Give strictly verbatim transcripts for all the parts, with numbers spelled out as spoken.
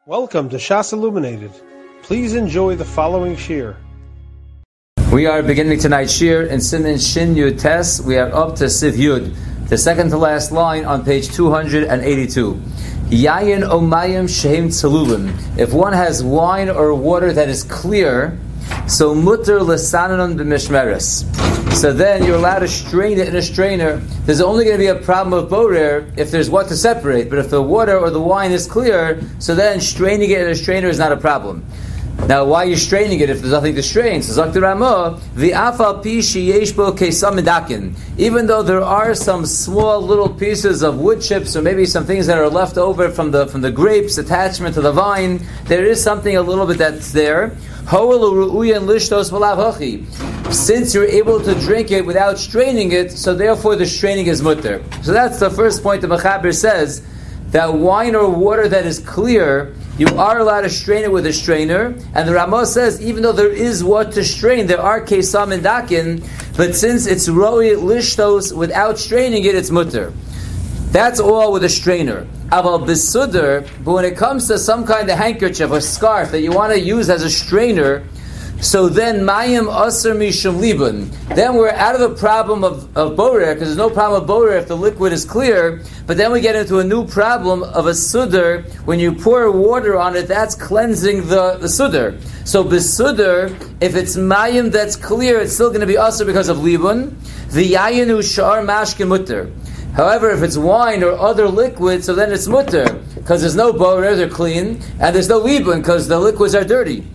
Welcome to Shas Illuminated. Please enjoy the following shir. We are beginning tonight's shir in Siman Shin Yud Tes. We are up to Siv Yud, the second to last line on page two hundred eighty-two. Yayin omayim shehem tzalulim. If one has wine or water that is clear, so mutter l'sananon b'mishmeres. So then you're allowed to strain it in a strainer. There's only going to be a problem of borer if there's what to separate. But if the water or the wine is clear, so then straining it in a strainer is not a problem. Now, why are you straining it if there's nothing to strain? So Zakti Ramah, v'afal pi sheyesh bo kesam medakin. Even though there are some small little pieces of wood chips or maybe some things that are left over from the from the grapes, attachment to the vine, there is something a little bit that's there. Since you're able to drink it without straining it, so therefore the straining is mutter. So that's the first point the Mechaber says, that wine or water that is clear, you are allowed to strain it with a strainer. And the Ramah says, even though there is what to strain, there are kesam and dakin, but since it's roi lishtos without straining it, it's mutter. That's all with a strainer. Aval besudder, but when it comes to some kind of handkerchief or scarf that you want to use as a strainer, so then mayim aser mishum libun. Then we're out of the problem of, of borer, because there's no problem of borer if the liquid is clear. But then we get into a new problem of a sudder. When you pour water on it, that's cleansing the, the sudder. So besudder, if it's mayim that's clear, it's still going to be aser because of libun. The yayinu shar mashkin mutter. However, if it's wine or other liquid, so then it's mutter, because there's no borer, they're clean, and there's no libun, because the liquids are dirty.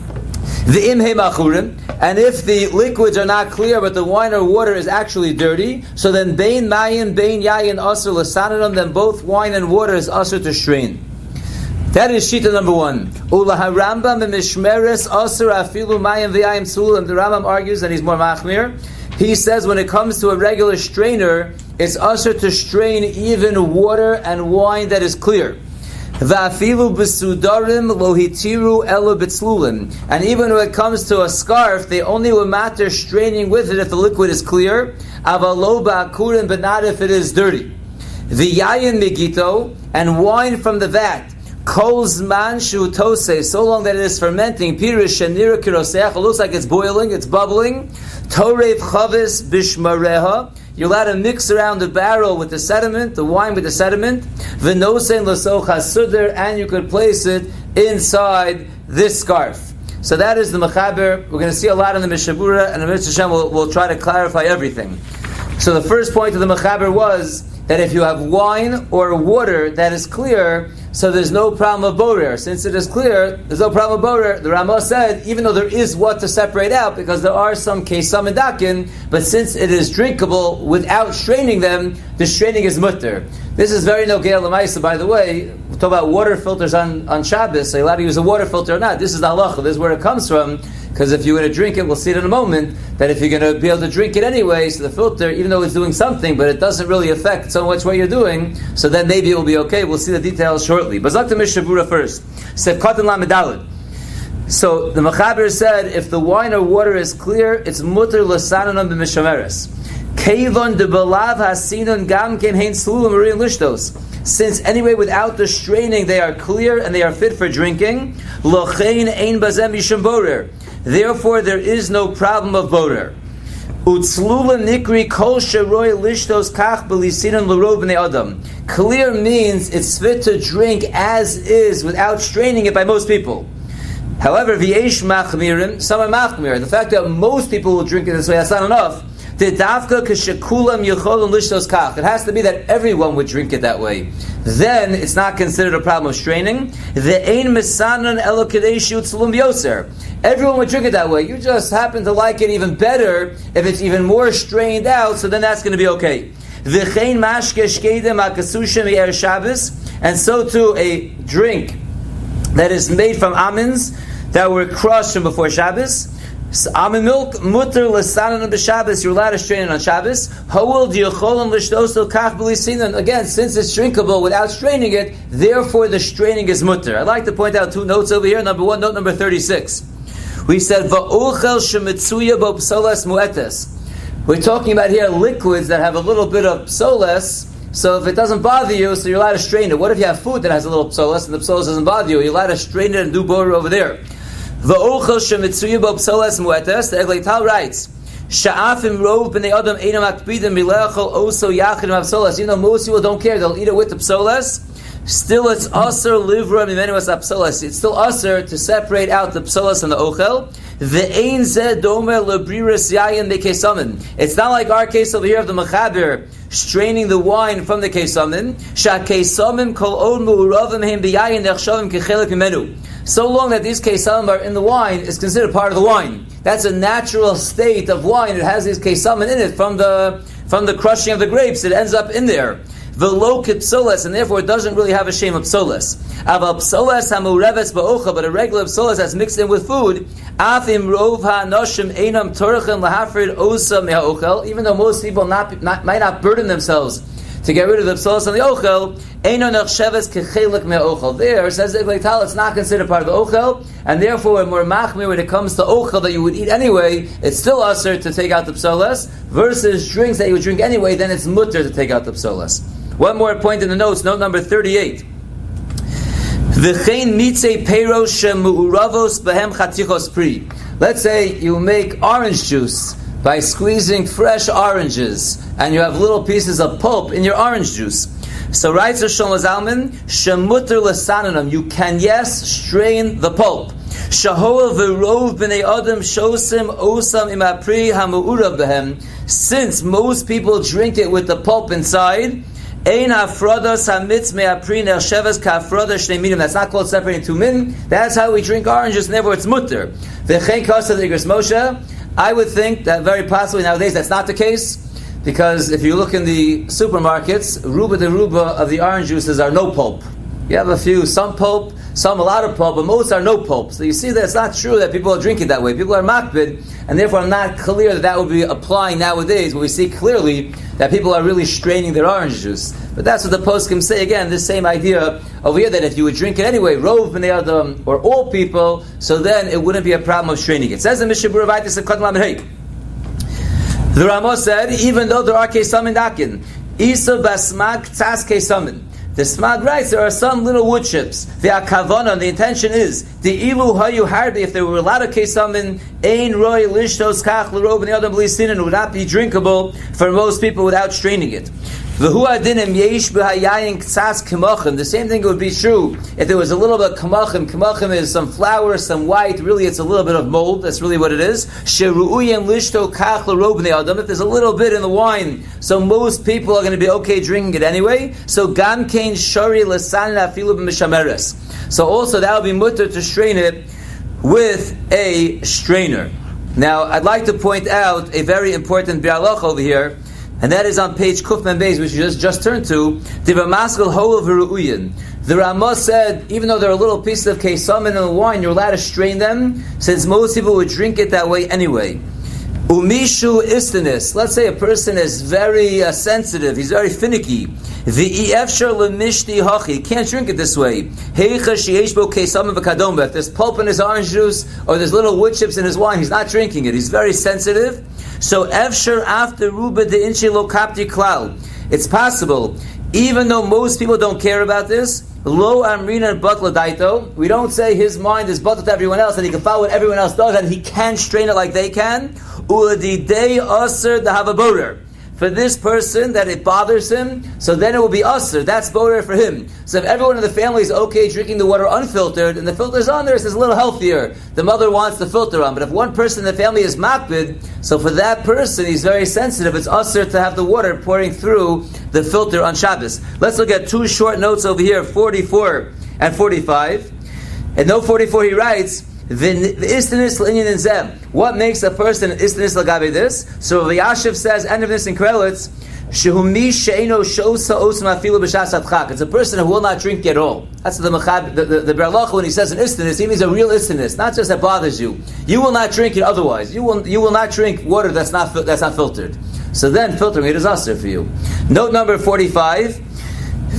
The imhe machurim, and if the liquids are not clear, but the wine or water is actually dirty, so then bein mayin, bein yayin asur l'sanadam, then both wine and water is asur to strain. That is shita number one. Ula harambam mishmeres asur afilu mayin v'yayim sul, and the Rambam argues, and he's more machmir. He says when it comes to a regular strainer, it's asur to strain even water and wine that is clear. Va'afilu b'sudarim lo hitiru elo b'tzlulin. And even when it comes to a scarf, they only will matter straining with it if the liquid is clear. Avalo ba'akurin, but not if it is dirty. V'yayin megito, and wine from the vat. Kol zman shu tosei, so long that it is fermenting. Pirish shenira kiroseach, it looks like it's boiling, it's bubbling. Torev chavis bishmareha. You're allowed to mix around the barrel with the sediment, the wine with the sediment. V'nosein l'soch hasuder, and you could place it inside this scarf. So that is the Mechaber. We're going to see a lot in the Mishabura, and the Mitzvah Hashem will will try to clarify everything. So the first point of the Mechaber was that if you have wine or water that is clear, so there's no problem of borer. Since it is clear, there's no problem of borer. The Ramah said, even though there is what to separate out, because there are some kesam and dakin, but since it is drinkable without straining them, the straining is mutter. This is very nogei l'maisa, by the way. We talk about water filters on, on Shabbos. So you're allowed to use a water filter or not. This is the halacha. This is where it comes from. Because if you're going to drink it, we'll see it in a moment, that if you're going to be able to drink it anyway, so the filter, even though it's doing something, but it doesn't really affect so much what you're doing, so then maybe it will be okay. We'll see the details shortly. But Zakta Mishabura first. Sef Katan Lamedalid. So the Mechaber said, if the wine or water is clear, it's mutter l'sananam b'mishameres. Kevon de belav hasinun gam kem hein slulim marin lishtos. Since anyway, without the straining, they are clear and they are fit for drinking. Lochein ein bazem mishum borer. Therefore, there is no problem of borer. Utzlula nikri kol sheroi lishtos kach belisinan l'rov b'nei adam. Clear means it's fit to drink as is without straining it by most people. However, v'yesh machmirin, some are machmir. The fact that most people will drink it this way, that's not enough. It has to be that everyone would drink it that way. Then it's not considered a problem of straining. Everyone would drink it that way. You just happen to like it even better if it's even more strained out, so then that's going to be okay. And so too, a drink that is made from almonds that were crushed from before Shabbos. Almond milk, mutter l'sanan b'Shabbos. You're allowed to strain it on Shabbos. Ha'ul di'yocholim l'shtoso kach b'lisinan. Again, since it's drinkable without straining it, therefore the straining is mutter. I'd like to point out two notes over here. Number one, note number thirty-six. We said va'uchel shemitzuya bo psoles muetes. We're talking about here liquids that have a little bit of psoles, So if it doesn't bother you, so you're allowed to strain it. What if you have food that has a little psolas and the psolas doesn't bother you? You're allowed to strain it and do border over there. The ochel shemitzuya bo psolas muetes. The Eglei Tal writes, Sha'afim rov b'nei adam einam akpidim milechol oso yachidim avsolas. You know, most people don't care; they'll eat it with the psolas. Still, it's aser livra mimenu as apsolas. It's still aser to separate out the psolas and the ochel. The ein zeh domer lebriris yayin bekesamin. It's not like our case over here of the mechaber straining the wine from the kesamin. Sha'kesamin kol od mu'uravim hem b'yayin nechshavim kechelek mimenu. So long that these kesamim are in the wine is considered part of the wine. That's a natural state of wine. It has these kesamim in it from the from the crushing of the grapes. It ends up in there. V'lo kipsolas, and therefore it doesn't really have a shame of psolas. Aval psolas hamureves ba'ocha, but a regular psolas that's mixed in with food. Afim rov ha'anoshim einam torachem lahafrid osa me'ochel. Even though most people not, not might not burden themselves to get rid of the psolas and the ochel, eino nechsheves kechelek me'ochel. There, says the Eglei Tal, it's not considered part of the ochel, and therefore when more machmir when it comes to ochel that you would eat anyway, it's still usher to take out the psolas, versus drinks that you would drink anyway, then it's mutter to take out the psolas. One more point in the notes, note number thirty-eight. V'chein mitzei peiro shemu'uravos behem chatichos pri. Let's say you make orange juice by squeezing fresh oranges, and you have little pieces of pulp in your orange juice. So writes Shlomo Zalman, shemuter lesananam, you can, yes, strain the pulp. Shahoel v'rov b'nei adam shosim osam imapri hamu'urav behem. Since most people drink it with the pulp inside, ein hafrodas hamitz me'apri ne'sheves ka'afrodas shnei minim. That's not called separating two min. That's how we drink oranges, and therefore it's mutter. V'chein kasa l'igros Moshe. I would think that very possibly nowadays that's not the case, because if you look in the supermarkets, ruba de ruba of the orange juices are no pulp. You have a few, some pulp, some a lot of pulp, but most are no pulp. So you see that it's not true that people are drinking that way. People are makbid, and therefore I'm not clear that that would be applying nowadays, where we see clearly that people are really straining their orange juice. But that's what the poskim say, again, this same idea over here, that if you would drink it anyway, rov b'nei adam, or all people, so then it wouldn't be a problem of straining it. It says in Mishnah Berurah Vaytis Katan Lamed Hey. The Ramah said, even though there are kesamin dakin, isa basmag tzas kesamin. The Smag writes there are some little wood chips. The akavana, the intention is the ilu hayu harbi. If there were a lot of kesamin, ein roy lishtos kach l'rov b'nei adam b'lisinin, it would not be drinkable for most people without straining it. The same thing would be true if there was a little bit of kamachim. Kamachim is some flour, some white. Really, it's a little bit of mold. That's really what it is. If there's a little bit in the wine, so most people are going to be okay drinking it anyway. So gam kein shari l'sanin afilu b'mishameres. So also that would be mutter to strain it with a strainer. Now, I'd like to point out a very important bi'alach over here. And that is on page Kuf Mem Beis, which you just, just turned to. The Ramah said, even though there are little pieces of kesamin in the wine, you're allowed to strain them, since most people would drink it that way anyway. Umishu istanis. Let's say a person is very uh, sensitive, he's very finicky. V'efshar lemishti hachi. Can't drink it this way. Heicha sheyesh bo kesamin v'kadom. If there's pulp in his orange juice, or there's little wood chips in his wine, he's not drinking it. He's very sensitive. So efshar after ruba de inchi lo kapti klal. It's possible, even though most people don't care about this, lo amrina batla daito, we don't say his mind is batla to everyone else, and he can follow what everyone else does, and he can strain it like they can. Uladidei aser the have a borer. For this person that it bothers him, so then it will be usher. That's borer for him. So if everyone in the family is okay drinking the water unfiltered, and the filter's on there, it's a little healthier. The mother wants the filter on. But if one person in the family is makbid, so for that person, he's very sensitive. It's usher to have the water pouring through the filter on Shabbos. Let's look at two short notes over here, forty-four and forty-five. And note forty-four, he writes, what makes a person istanis lagabe this? So Vayashiv says, end of this in Krelitz, it's a person who will not drink at all. That's the Mechab, the, the, the Berlach, when he says an istanis, he means a real istanis, not just that bothers you. You will not drink it otherwise. You will, you will not drink water that's not that's not filtered. So then filtering it is usher for you. Note number forty-five.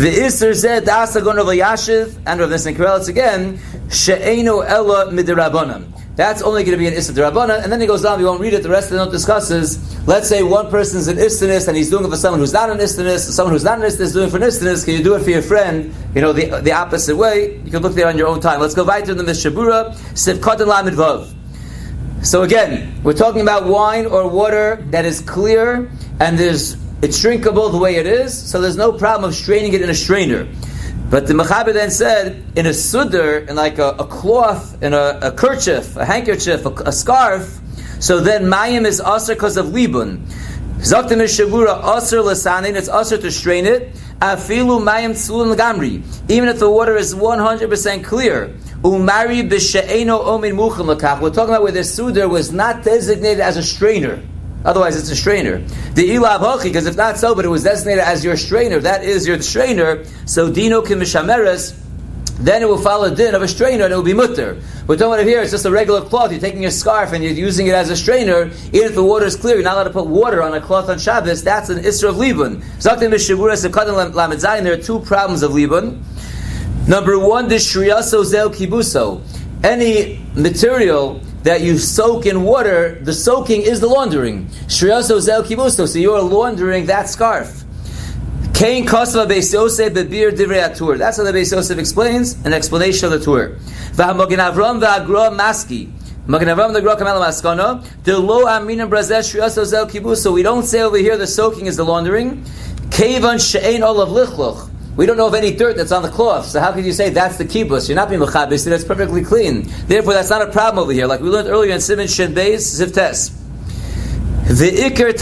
Isser zed da'asagon of Yashiv and Rav Nissen Karelitz again she'eino ella midirabbanan. That's only going to be an Issa D'Rabbanan, and then he goes down, we won't read it, the rest of the note discusses, let's say one person's an Istinist and he's doing it for someone who's not an Istinist, someone who's not an Istinist is doing it for an Istinist, can you do it for your friend, you know, the the opposite way? You can look there on your own time. Let's go right to the Mishabura, Sivkot and Lamed Vav. So again, we're talking about wine or water that is clear, and there's, it's drinkable the way it is, so there's no problem of straining it in a strainer. But the Mechaber then said, in a sudr, in like a, a cloth, in a, a kerchief, a handkerchief, a, a scarf, so then mayim is aser because of libun. Zaktim is shavura aser lasanin, it's aser to strain it. Afilu mayim tzulun lagamri, even if the water is one hundred percent clear. Umari b'she'eno omin muchim lakach. We're talking about where the sudr was not designated as a strainer. Otherwise, it's a strainer. The ilav hochi, because if not so, but it was designated as your strainer, that is your strainer. So dino kimishameres, then it will follow the din of a strainer, and it will be mutter. We're talking about here; it's just a regular cloth. You're taking your scarf and you're using it as a strainer. Even if the water is clear, you're not allowed to put water on a cloth on Shabbos. That's an isra of libun. There are two problems of libun. Number one, the shriyaso zel kibuso. Any material that you soak in water, the soaking is the laundering. Shriyaso zel kibusto, so you are laundering that scarf. Kain kosva beis Yosef bebir divrei atur. That's how the Beis Yosef explains an explanation of the Tur. V'hamogen Avram v'agra maski. Mogen Avram the Gra kamel maskana. The lo aminim brazesh shriyaso zel kibusto. We don't say over here the soaking is the laundering. Kevan she'ein olav lichloch. We don't know of any dirt that's on the cloth, so how can you say that's the kibbutz? You're not being mechabes, that's perfectly clean. Therefore, that's not a problem over here. Like we learned earlier in Siman Shin Beis Zivtes. The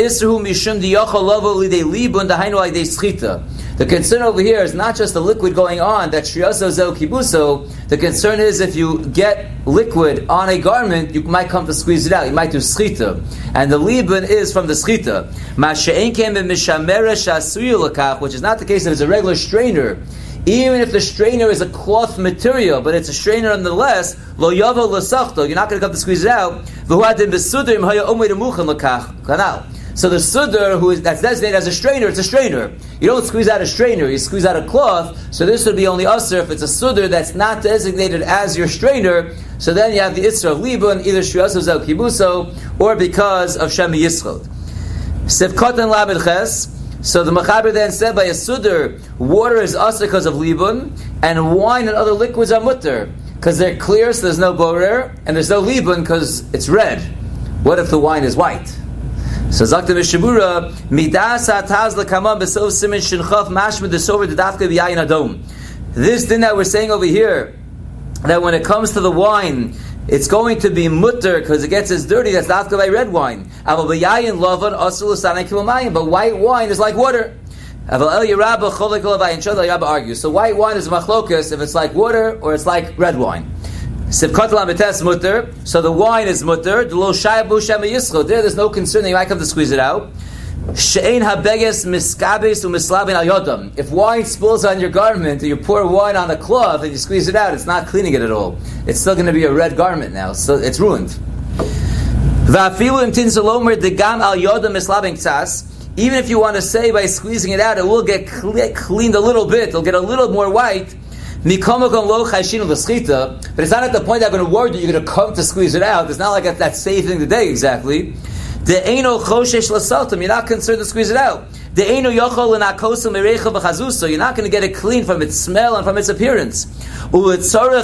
concern over here is not just the liquid going on, that shriyaso zel kibuso. The concern is if you get liquid on a garment, you might come to squeeze it out. You might do schita. And the libun is from the schita. Which is not the case if it's a regular strainer. Even if the strainer is a cloth material, but it's a strainer nonetheless, lo yavo lo sachto, you're not going to come to squeeze it out. So the sudr, who is that's designated as a strainer, it's a strainer. You don't squeeze out a strainer, you squeeze out a cloth. So this would be only usher if it's a sudr that's not designated as your strainer. So then you have the isra of libun, either shriyaso zel kibuso, or because of shemi yischod. Sivkot and lamed ches. So the Mechaber then said by a sudr, water is usher because of libun, and wine and other liquids are mutter because they're clear, so there's no borer, and there's no libun because it's red. What if the wine is white? So Zakta Mishabura, Midas Ataz Lakaman Besov Simin Shinchaf Mashmid Desover Dafka B'Yayin Adom. This thing that we're saying over here, that when it comes to the wine, it's going to be mutter because it gets as dirty. That's Dafka by red wine. But white wine is like water. Argue. So white wine is machlokas if it's like water or it's like red wine. Sivkot lametes mutter. So the wine is mutter. There, there's no concern that you might come to squeeze it out. She'ein habeges miskabes umislabin al yodam. If wine spills on your garment, or you pour wine on a cloth and you squeeze it out, it's not cleaning it at all. It's still going to be a red garment now. So it's ruined. Va'afilu im tin salomer degam al yodam mislabin tzas. Even if you want to say by squeezing it out, it will get cleaned a little bit. It'll get a little more white. But it's not at the point that I'm going to worry that you're going to come to squeeze it out. It's not like that safe thing today exactly. You're not concerned to squeeze it out. You're not going to get it clean from its smell and from its appearance. And to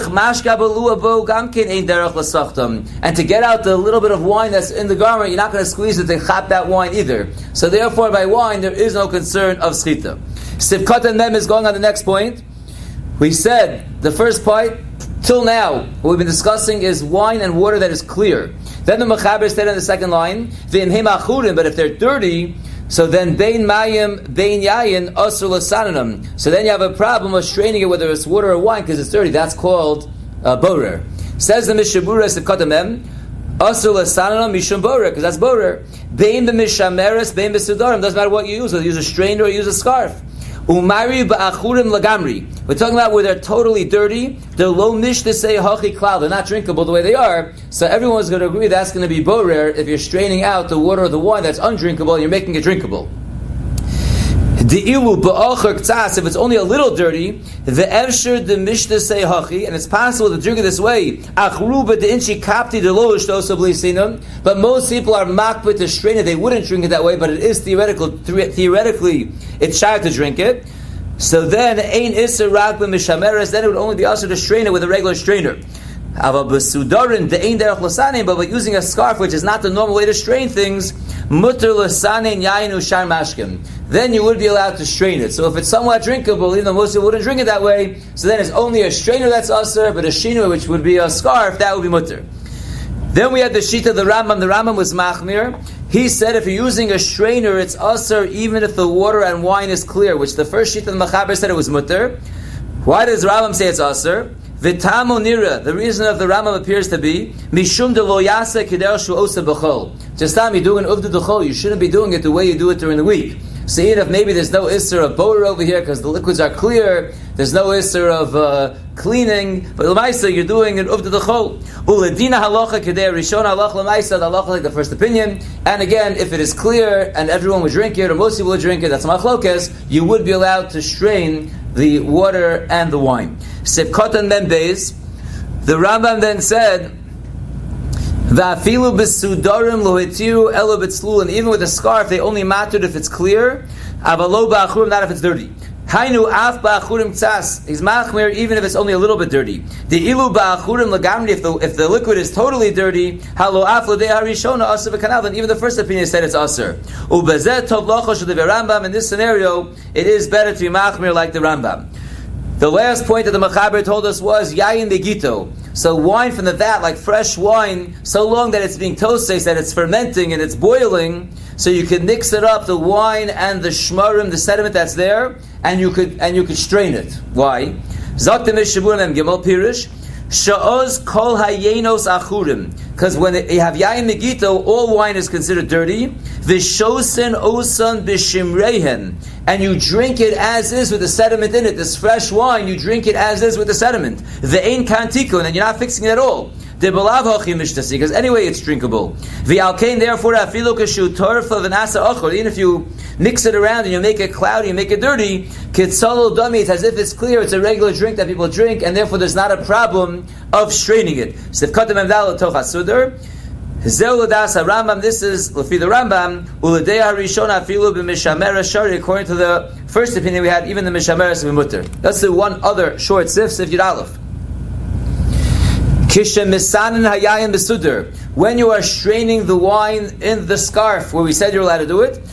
get out the little bit of wine that's in the garment, you're not going to squeeze it to chop that wine either. So therefore, by wine, there is no concern of schita. Sivkot and Mem is going on the next point. We said the first part, till now, what we've been discussing is wine and water that is clear. Then the Mechaber said in the second line, but if they're dirty, so then bein mayim, bein yayin, asur l'sananam. So then you have a problem of straining it, whether it's water or wine, because it's dirty. That's called uh, borer. Says the Mishabura, Sivkotamem, asur l'sananam mishum borer, because that's borer. Bein b'mishameres, bein b'sudarim. Doesn't matter what you use, whether you use a strainer or you use a scarf. Umari ba'achurim lagamri. We're talking about where they're totally dirty. They're low mish to say hachi klal. They're not drinkable the way they are. So everyone's going to agree that's going to be borer if you're straining out the water or the wine that's undrinkable and you're making it drinkable. If The ilu ba'achar k'tzas, if it's only a little dirty, the evshir the mishta say hachi, and it's possible to drink it this way. Achruba the inchi kapti the loish dosa b'lisinum. But most people are makbet to strain it. They wouldn't drink it that way, but it is theoretical. Theoretically, it's shy to drink it. So then, ein iser rak b'mishameres. Then it would only be also to strain it with a regular strainer. But by using a scarf, which is not the normal way to strain things, then you would be allowed to strain it. So if it's somewhat drinkable, even though most people wouldn't drink it that way, so then it's only a strainer that's usher, but a shinu, which would be a scarf, that would be mutter. Then we had the shita of the Rambam. The Rambam was machmir. He said if you're using a strainer, it's usher even if the water and wine is clear, which the first shita of the Machaber said it was mutter. Why does Rambam say it's usher? V'tamo nira, the reason of the Rambam appears to be mishum de lo yasa kidei shu osa b'chol. Just time you're doing uvda d'chol, you shouldn't be doing it the way you do it during the week. So even if maybe there's no isser of borer over here because the liquids are clear, there's no isser of uh, cleaning, but l'maisa you're doing it uvda d'chol. Uledina halacha kidei rishon halacha l'maisa, the halacha like the first opinion. And again, if it is clear and everyone would drink it or most people would drink it, that's machlokes. You would be allowed to strain the water and the wine. Sivkotan ben beis. The Rambam then said, "Va'afilu b'sudarim lo hitiru elo b'tzlul." And even with a scarf, they only mattered if it's clear. Avalo ba'achurim, not if it's dirty. Hainu af ba'achurim tzas. He's machmir even if it's only a little bit dirty. The ilu ba'achurim lagamri. If the if the liquid is totally dirty, halo af l'dei harishona aser v'kanal. Then even the first opinion said it's aser. Ubezet tov locho shel Rambam. In this scenario, it is better to be machmir like the Rambam. The last point that the Machaber told us was yayin begito. So wine from the vat, like fresh wine, so long that it's being toasted, that it's fermenting and it's boiling, so you can mix it up, the wine and the shmarim, the sediment that's there, and you could and you could strain it. Why? Zok the Mishaburim Gimel Pirish. Sha'oz kol hayenos achurim. Because when you have yayin megito, all wine is considered dirty. Vishosen osan b'shimrehen. And you drink it as is with the sediment in it. This fresh wine, you drink it as is with the sediment. Ve'ein kantikun, and you're not fixing it at all. Because anyway it's drinkable. V'alkein therefore afilu kashu torfa v'nasa achor. Even if you mix it around and you make it cloudy, you make it dirty, kitzalo dami, it's as if it's clear, it's a regular drink that people drink, and therefore there's not a problem of straining it. Sivkatem emdal tocha sudar. Zeu l'das Rambam. This is lefi the Rambam. Uledei harishon afilu b'mishamer shari. According to the first opinion we had, even the mishamer is mutter. Let's do one other short sif, sif yud aleph. When you are straining the wine in the scarf, where we said you're allowed to do it,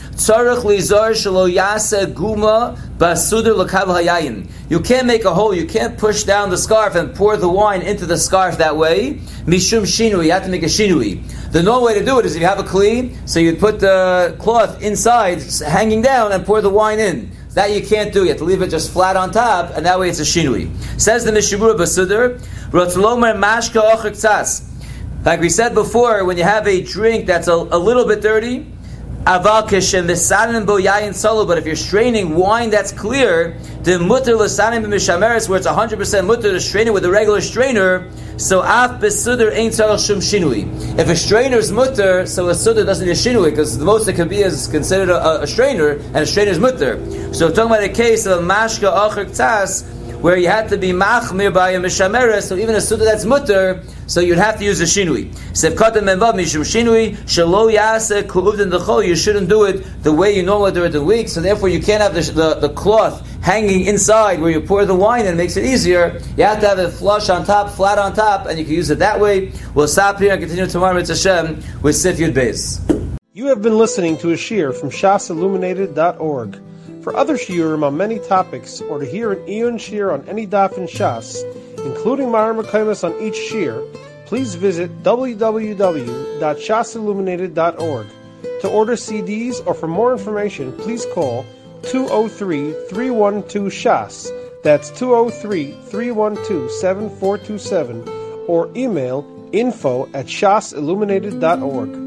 you can't make a hole, you can't push down the scarf and pour the wine into the scarf that way. Mishum shinui, you have to make a shinui. The normal way to do it is if you have a kli, so you'd put the cloth inside, hanging down, and pour the wine in. That you can't do. You have to leave it just flat on top, and that way it's a shinui. Says the Mishabura Basudar, Rotzlomer mashka ochak tzas. Like we said before, when you have a drink that's a, a little bit dirty, aval keshem v'sanim bo yayin solo. But if you're straining wine that's clear, the mutter l'sanim b'mishameres, where it's one hundred percent mutter to strain it with a regular strainer. So af besudar ain't tzarich shum shinui. If a strainer is mutter, so a sudar doesn't need a shinui, because the most it can be is considered a, a strainer, and a strainer is mutter. So we're talking about a case of mashka ochak tzas, where you had to be machmir by a mishameres, so even a sudar that's mutter, so you'd have to use a shinui. Sevkatem menvav mishum shinui shelo yaseh ku'uvdin d'chol. You shouldn't do it the way you normally do it the week. So therefore, you can't have the, the the cloth hanging inside where you pour the wine and it makes it easier. You have to have it flush on top, flat on top, and you can use it that way. We'll stop here and continue tomorrow with Hashem with Sif Yud Beis. You have been listening to a shiur from shas illuminated dot org. For other shiurim on many topics, or to hear an Iyun shiur on any daf in Shas, including Mara Mekaymas on each shiur, please visit w w w dot shas illuminated dot org. To order C Ds or for more information, please call two oh three, three one two, S H A S. That's two oh three, three one two, seven four two seven. Or email info at shas illuminated dot org.